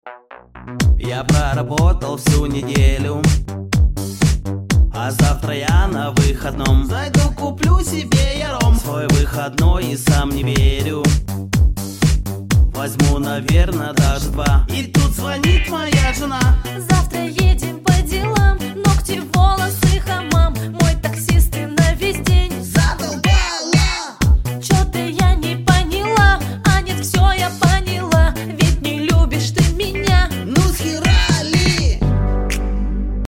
Я проработал всю неделю, а завтра я на выходном. Зайду, куплю себе я ром. Свой выходной и сам не верю. Возьму, наверное, даже 2. И тут звонит моя жена.